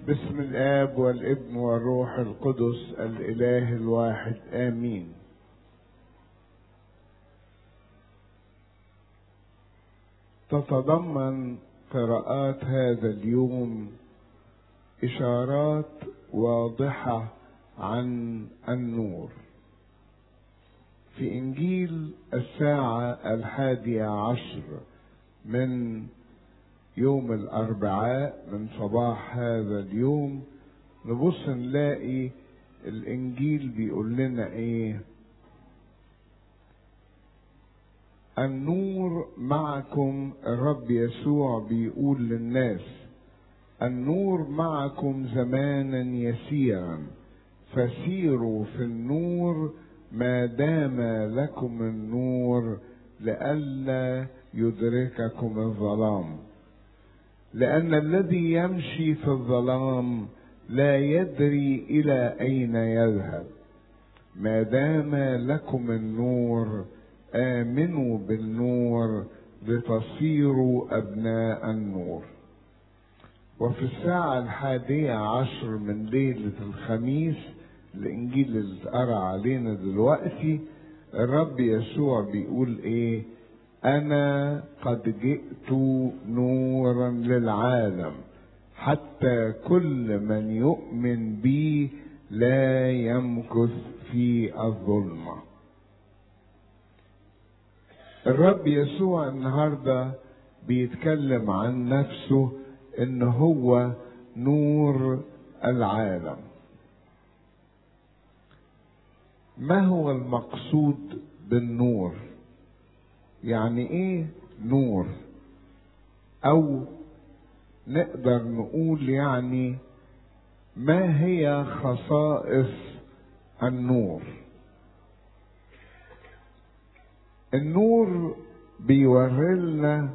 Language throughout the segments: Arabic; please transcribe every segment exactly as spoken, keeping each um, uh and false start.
باسم الآب والابن والروح القدس الإله الواحد آمين. تتضمن قراءات هذا اليوم إشارات واضحة عن النور. في إنجيل الساعة الحادية عشر من يوم الأربعاء من صباح هذا اليوم نبص نلاقي الإنجيل بيقول لنا إيه؟ النور معكم. الرب يسوع بيقول للناس: النور معكم زمانا يسيرا فسيروا في النور ما دام لكم النور لئلا يدرككم الظلام، لأن الذي يمشي في الظلام لا يدري إلى أين يذهب. ما دام لكم النور آمنوا بالنور لتصيروا أبناء النور. وفي الساعة الحادية عشر من ليلة الخميس، الإنجيل اللي اتقرأ علينا دلوقتي، الرب يسوع بيقول إيه؟ أنا قد جئت نورا للعالم حتى كل من يؤمن بي لا يمكث في الظلمة. الرب يسوع النهاردة بيتكلم عن نفسه إن هو نور العالم. ما هو المقصود بالنور؟ يعني ايه نور؟ او نقدر نقول يعني ما هي خصائص النور؟ النور بيوريلنا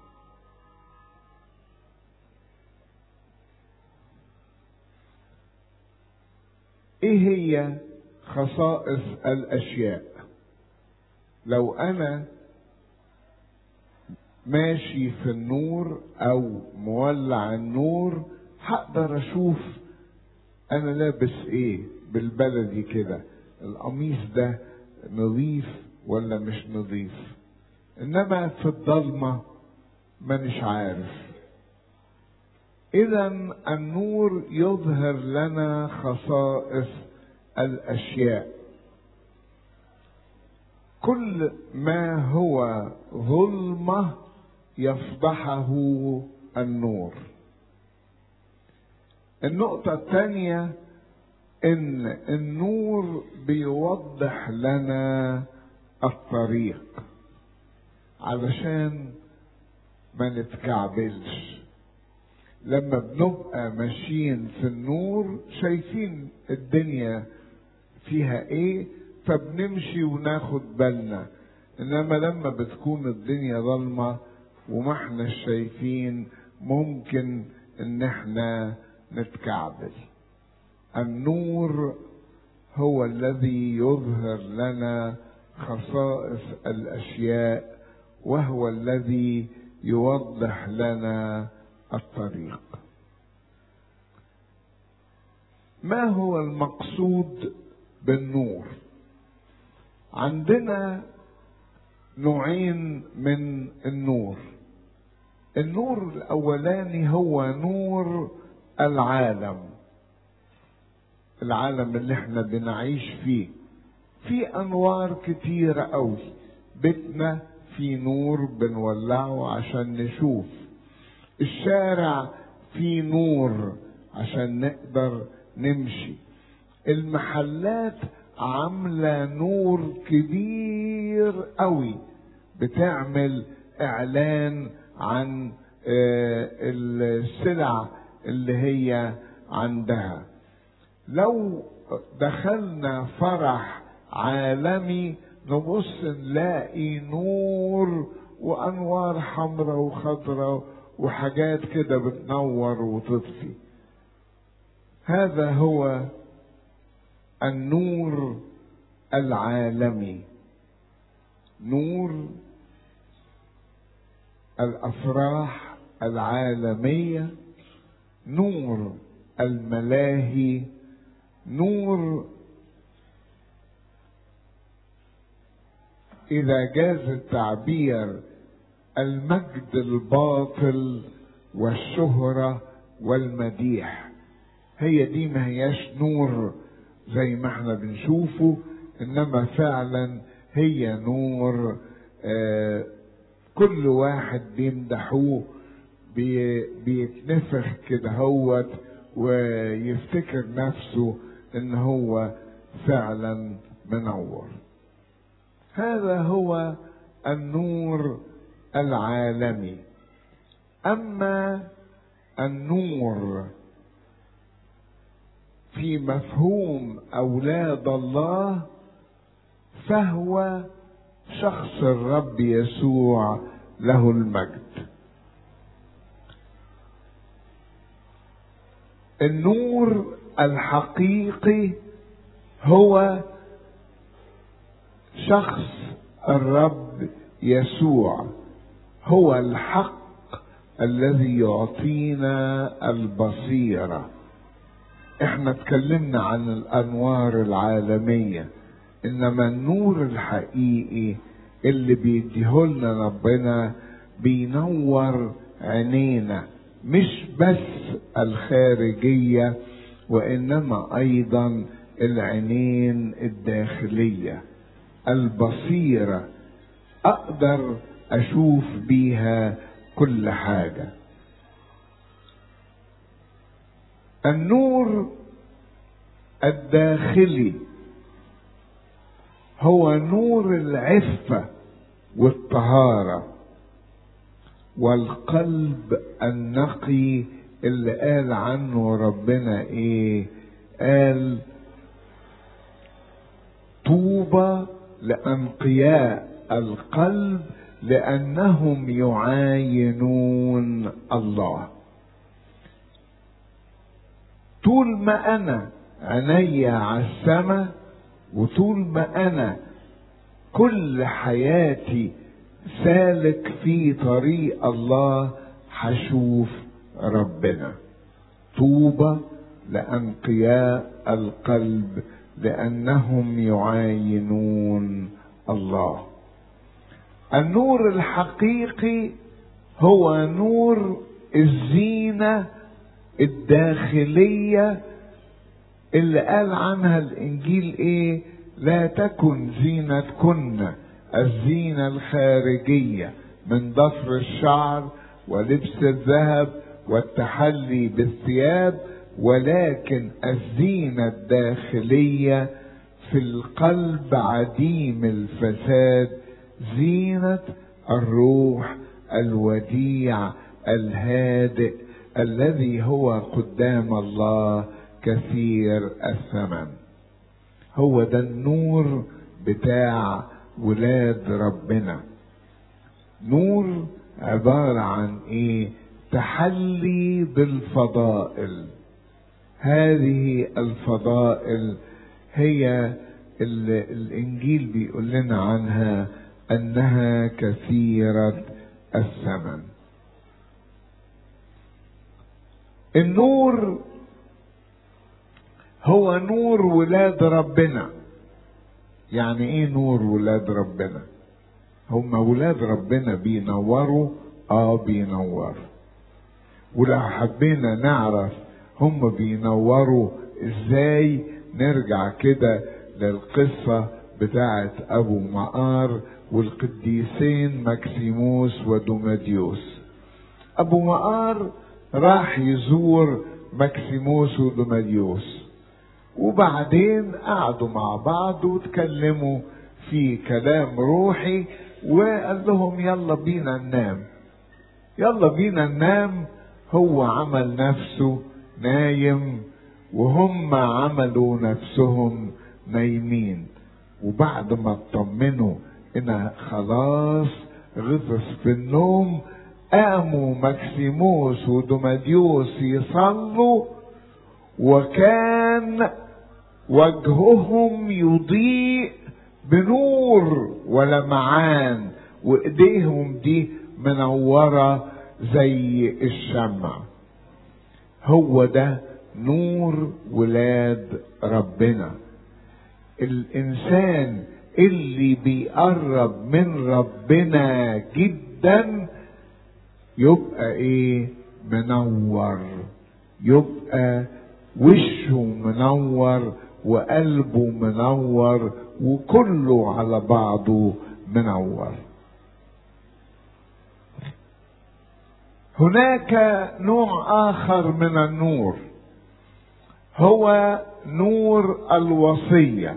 ايه هي خصائص الاشياء. لو انا ماشي في النور او مولع النور هقدر اشوف انا لابس ايه بالبلدي كده، القميص ده نظيف ولا مش نظيف. انما في الضلمة مانيش عارف. اذا النور يظهر لنا خصائص الاشياء. كل ما هو ظلمة يفضحه النور. النقطة الثانية ان النور بيوضح لنا الطريق علشان ما نتكعبلش. لما بنبقى ماشيين في النور شايفين الدنيا فيها ايه فبنمشي وناخد بالنا. انما لما بتكون الدنيا ظلمة وما احنا شايفين ممكن ان احنا نتكعبل. النور هو الذي يظهر لنا خصائص الاشياء، وهو الذي يوضح لنا الطريق. ما هو المقصود بالنور؟ عندنا نوعين من النور. النور الاولاني هو نور العالم، العالم اللي احنا بنعيش فيه. في انوار كتيرة قوي. بيتنا في نور بنولعه عشان نشوف. الشارع فيه نور عشان نقدر نمشي. المحلات عاملة نور كبير قوي بتعمل اعلان عن السلع اللي هي عندها. لو دخلنا فرح عالمي نبص نلاقي نور وانوار حمراء وخضراء وحاجات كده بتنور وتطفي. هذا هو النور العالمي، نور الافراح العالمية، نور الملاهي، نور إذا جاز التعبير المجد الباطل والشهرة والمديح. هي دي ما هياش نور زي ما احنا بنشوفه، انما فعلا هي نور آه كل واحد بيمدحوه بي بيتنفخ كده هوت ويفتكر نفسه ان هو فعلا منور. هذا هو النور العالمي. اما النور في مفهوم اولاد الله فهو شخص الرب يسوع له المجد. النور الحقيقي هو شخص الرب يسوع، هو الحق الذي يعطينا البصيرة. احنا اتكلمنا عن الانوار العالمية، انما النور الحقيقي اللي بيديهولنا ربنا بينور عينينا، مش بس الخارجية وانما ايضا العينين الداخلية، البصيرة، اقدر اشوف بيها كل حاجة. النور الداخلي هو نور العفة والطهارة والقلب النقي اللي قال عنه ربنا ايه؟ قال طوبى لأنقياء القلب لأنهم يعاينون الله. طول ما أنا عيني على السماء، وطول ما أنا كل حياتي سالك في طريق الله، هشوف ربنا. طوبى لأنقياء القلب لأنهم يعاينون الله. النور الحقيقي هو نور الزينة الداخلية اللي قال عنها الإنجيل إيه؟ لا تكن زينتكن الزينة الخارجية من ضفر الشعر ولبس الذهب والتحلي بالثياب، ولكن الزينة الداخلية في القلب عديم الفساد، زينة الروح الوديع الهادئ الذي هو قدام الله كثير الثمن. هو ده النور بتاع ولاد ربنا. نور عبارة عن ايه؟ تحلي بالفضائل. هذه الفضائل هي اللي الانجيل بيقول لنا عنها انها كثيرة الثمن. النور هو نور ولاد ربنا. يعني ايه نور ولاد ربنا؟ هم ولاد ربنا بينوروا، اه بينوروا. ولو حبينا نعرف هم بينوروا ازاي، نرجع كده للقصة بتاعت ابو مقار والقديسين مكسيموس ودوماديوس. ابو مقار راح يزور مكسيموس ودوماديوس، وبعدين قعدوا مع بعض وتكلموا في كلام روحي، وقال لهم يلا بينا ننام، يلا بينا ننام. هو عمل نفسه نايم وهم عملوا نفسهم نايمين، وبعد ما اطمنوا ان خلاص غطس في النوم، قاموا مكسيموس ودوماديوس يصلوا، وكان وجههم يضيء بنور ولمعان، وايديهم دي منورة زي الشمع. هو ده نور ولاد ربنا. الانسان اللي بيقرب من ربنا جدا يبقى ايه؟ منور، يبقى وشه منور وقلبه منور وكله على بعضه منور. هناك نوع اخر من النور، هو نور الوصية.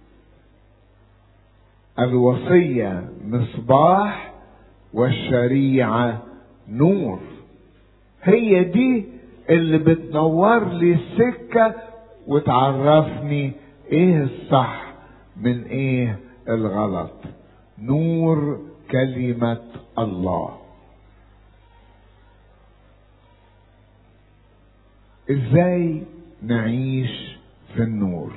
الوصية مصباح والشريعة نور. هي دي اللي بتنور لي السكة وتعرفني ايه الصح من ايه الغلط. نور كلمة الله. ازاي نعيش في النور؟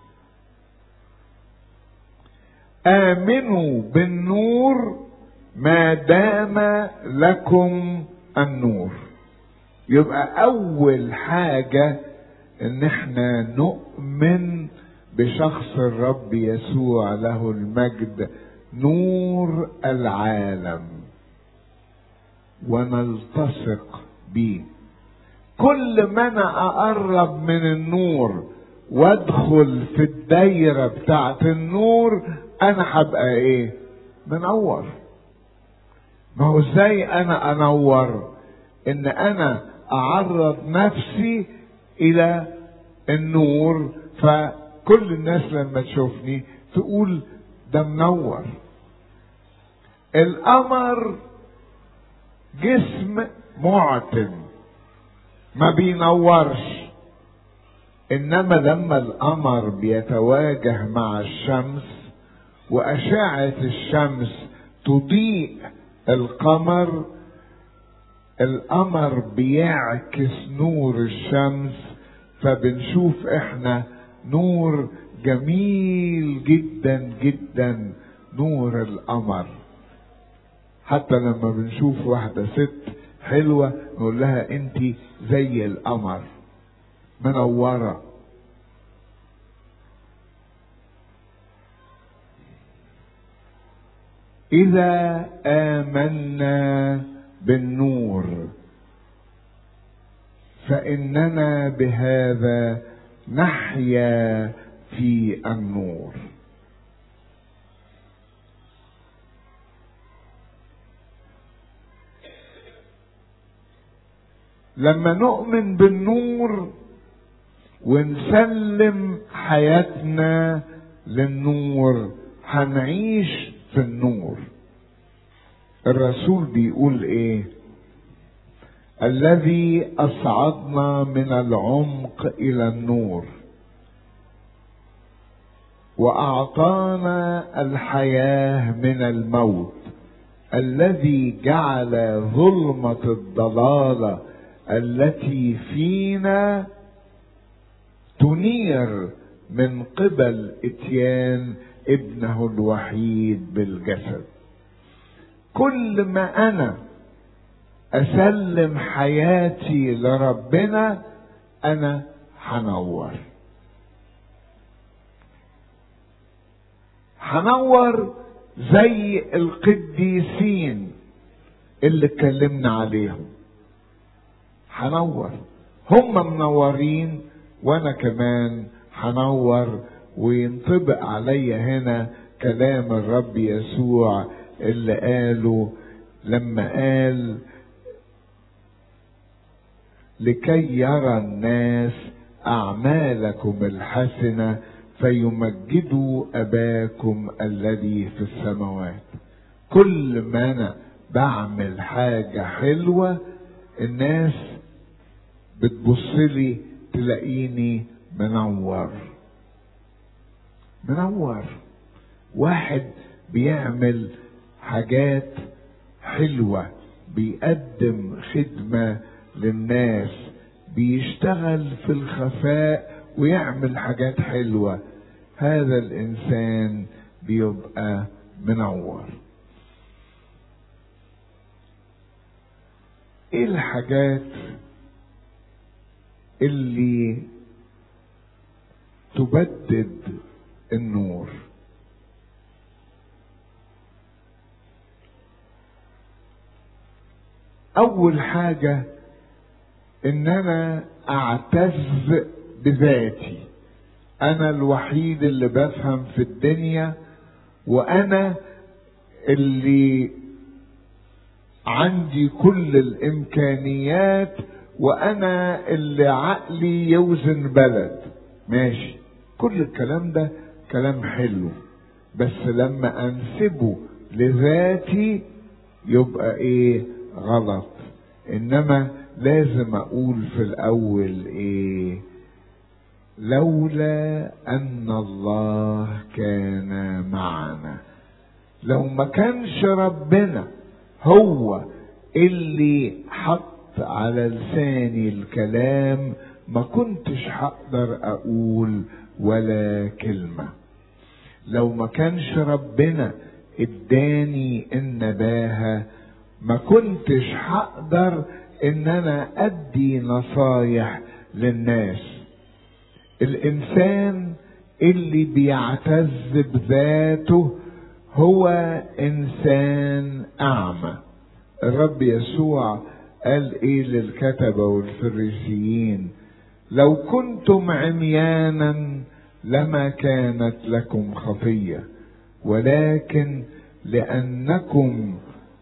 آمنوا بالنور ما دام لكم النور. يبقى أول حاجة إن احنا نؤمن بشخص الرب يسوع له المجد نور العالم ونلتصق بيه. كل ما انا اقرب من النور وادخل في الدايرة بتاعت النور انا هبقى ايه؟ منور. ما هو ازاي انا انور؟ ان انا اعرض نفسي الى النور، فكل الناس لما تشوفني تقول ده منور. القمر جسم معتم ما بينورش، انما لما القمر بيتواجه مع الشمس واشعة الشمس تضيء القمر، القمر بيعكس نور الشمس، فبنشوف احنا نور جميل جدا جدا، نور القمر. حتى لما بنشوف واحدة ست حلوة نقول لها انتي زي القمر منورة. إذا آمنا بالنور فإننا بهذا نحيا في النور. لما نؤمن بالنور ونسلم حياتنا للنور هنعيش في النور. الرسول بيقول ايه؟ الذي اصعدنا من العمق الى النور واعطانا الحياة من الموت، الذي جعل ظلمة الضلالة التي فينا تنير من قبل اتيان ابنه الوحيد بالجسد. كل ما انا اسلم حياتي لربنا انا هنور. هنور زي القديسين اللي اتكلمنا عليهم. هنور، هم منورين وانا كمان هنور. وينطبق عليا هنا كلام الرب يسوع اللي قاله لما قال لكي يرى الناس اعمالكم الحسنة فيمجدوا اباكم الذي في السماوات. كل ما انا بعمل حاجة حلوة الناس بتبصلي تلاقيني منور منور. واحد بيعمل حاجات حلوة، بيقدم خدمة للناس، بيشتغل في الخفاء ويعمل حاجات حلوة، هذا الإنسان بيبقى منور. ايه الحاجات اللي تبدد النور. اول حاجة ان انا اعتز بذاتي، انا الوحيد اللي بفهم في الدنيا، وانا اللي عندي كل الامكانيات، وانا اللي عقلي يوزن بلد. ماشي، كل الكلام ده كلام حلو، بس لما انسبه لذاتي يبقى ايه؟ غلط. انما لازم اقول في الاول ايه؟ لولا ان الله كان معنا. لو ما كانش ربنا هو اللي حط على لساني الكلام ما كنتش هقدر اقول ولا كلمة. لو ما كانش ربنا اداني النباهة ما كنتش هقدر ان انا ادي نصايح للناس. الانسان اللي بيعتز بذاته هو انسان اعمى. الرب يسوع قال ايه للكتبة والفريسيين؟ لو كنتم عميانا لما كانت لكم خطية، ولكن لانكم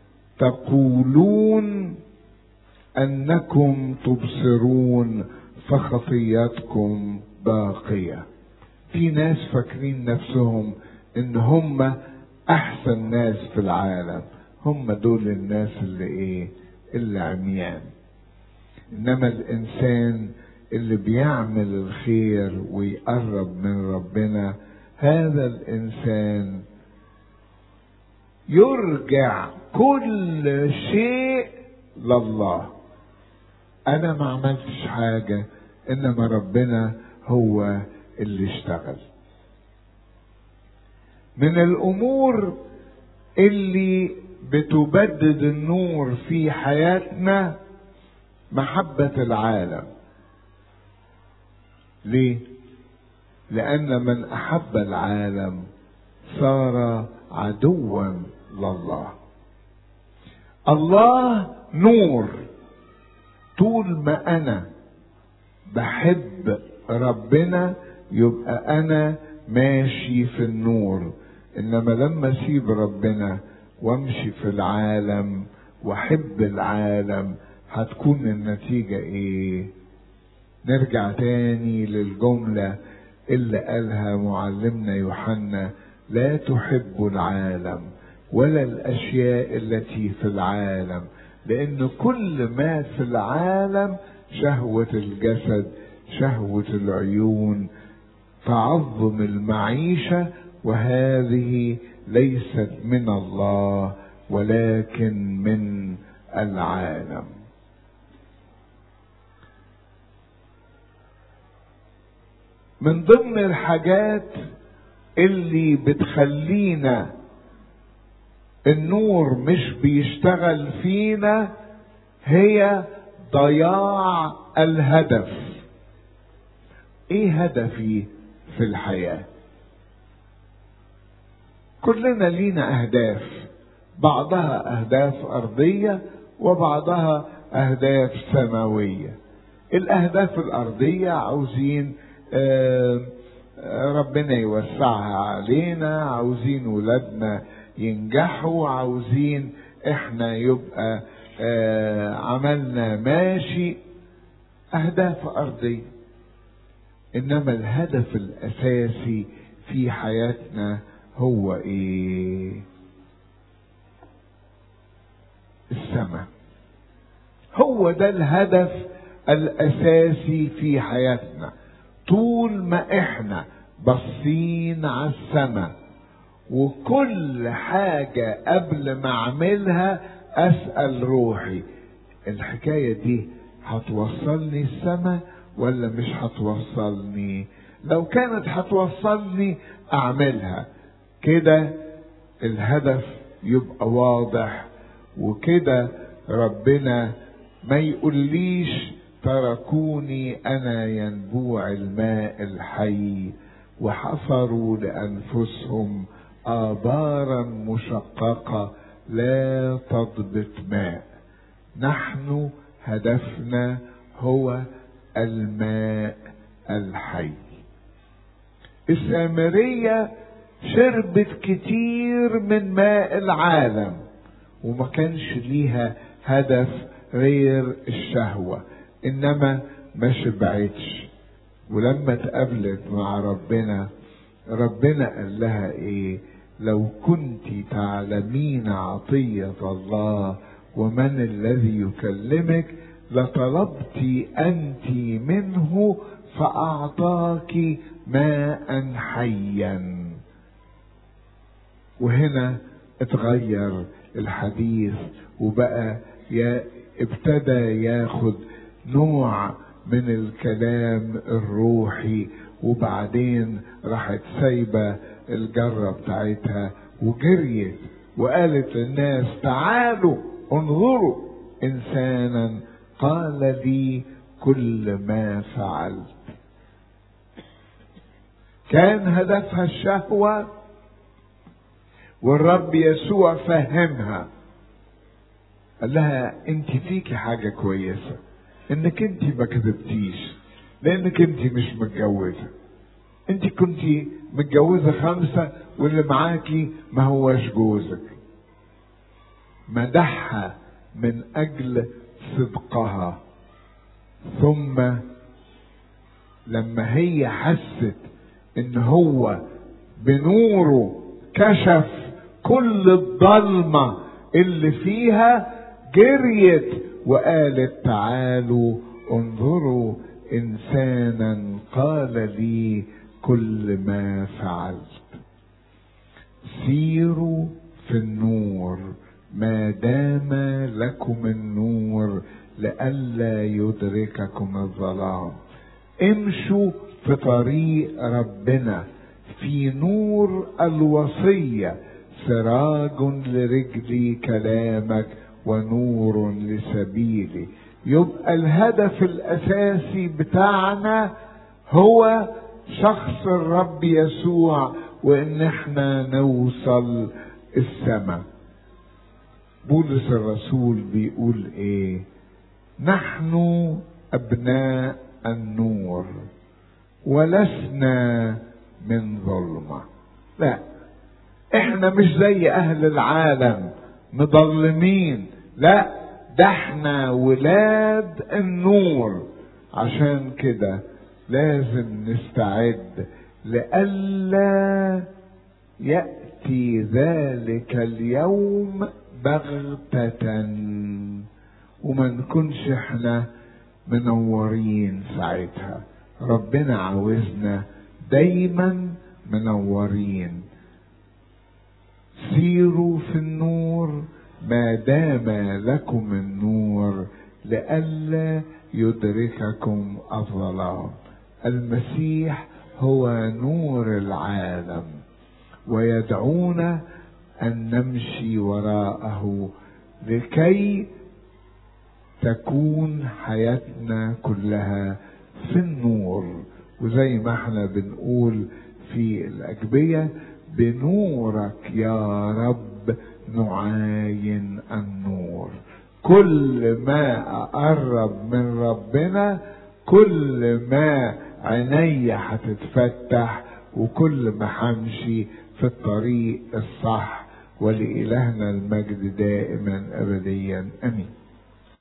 تقولون انكم تبصرون فخطياتكم باقية. في ناس فاكرين نفسهم ان هم احسن ناس في العالم، هم دول الناس اللي ايه؟ اللي عميان. انما الانسان اللي بيعمل الخير ويقرب من ربنا، هذا الانسان يرجع كل شيء لله. انا ما عملتش حاجة، انما ربنا هو اللي اشتغل. من الامور اللي بتبدد النور في حياتنا محبة العالم. ليه؟ لان من احب العالم صار عدوا لله. الله نور. طول ما انا بحب ربنا يبقى انا ماشي في النور. انما لما اسيب ربنا وامشي في العالم واحب العالم هتكون النتيجة ايه؟ نرجع تاني للجملة اللي قالها معلمنا يوحنا: لا تحبوا العالم ولا الاشياء التي في العالم، لان كل ما في العالم شهوة الجسد، شهوة العيون، تعظم المعيشة، وهذه ليست من الله ولكن من العالم. من ضمن الحاجات اللي بتخلينا النور مش بيشتغل فينا هي ضياع الهدف. ايه هدفي في الحياة؟ كلنا لينا اهداف، بعضها اهداف ارضية وبعضها اهداف سماوية. الاهداف الارضية عاوزين آه ربنا يوسعها علينا، عاوزين ولادنا ينجحوا، عاوزين احنا يبقى آه عملنا ماشي، اهداف ارضية. انما الهدف الاساسي في حياتنا هو ايه؟ السماء. هو ده الهدف الاساسي في حياتنا. طول ما احنا باصين على السماء، وكل حاجة قبل ما اعملها اسأل روحي: الحكاية دي هتوصلني السماء ولا مش هتوصلني؟ لو كانت هتوصلني اعملها. كده الهدف يبقى واضح، وكده ربنا ما يقوليش تركوني أنا ينبوع الماء الحي، وحفروا لأنفسهم آبارا مشققة لا تضبط ماء. نحن هدفنا هو الماء الحي. السامرية شربت كتير من ماء العالم وما كانش ليها هدف غير الشهوة، انما ما شبعتش. ولما اتقابلت مع ربنا، ربنا قال لها ايه؟ لو كنت تعلمين عطية الله ومن الذي يكلمك لطلبت انت منه فاعطاك ماء حيا. وهنا اتغير الحديث وبقى يا ابتدى ياخد نوع من الكلام الروحي، وبعدين راحت سايبة الجرة بتاعتها وجريت وقالت للناس تعالوا انظروا انسانا قال لي كل ما فعلت. كان هدفها الشهوة، والرب يسوع فهمها، قال لها انت فيكي حاجة كويسة، انك انت ما كذبتيش، لانك انت مش متجوزة. انت كنت متجوزة خمسة واللي معاكي ما هوش جوزك. مدحها من اجل صدقها. ثم لما هي حست ان هو بنوره كشف كل الضلمة اللي فيها، جريت وقالت تعالوا انظروا انسانا قال لي كل ما فعلت. سيروا في النور ما دام لكم النور لئلا يدرككم الظلام. امشوا في طريق ربنا في نور الوصية، سراج لرجلي كلامك ونور لسبيلي. يبقى الهدف الاساسي بتاعنا هو شخص الرب يسوع، وان احنا نوصل السماء. بولس الرسول بيقول ايه؟ نحن ابناء النور ولسنا من ظلمة. لا، احنا مش زي اهل العالم مظلمين، لا، ده احنا ولاد النور. عشان كده لازم نستعد لئلا يأتي ذلك اليوم بغتة، وما نكونش احنا منورين ساعتها. ربنا عاوزنا دايما منورين. سيروا في النور ما دام لكم النور لئلا يدرككم الظلام. المسيح هو نور العالم، ويدعونا ان نمشي وراءه لكي تكون حياتنا كلها في النور. وزي ما احنا بنقول في الأجبية: بنورك يا رب نعاين النور. كل ما أقرب من ربنا كل ما عيني هتتفتح، وكل ما همشي في الطريق الصح. ولإلهنا المجد دائما أبديا، أمين.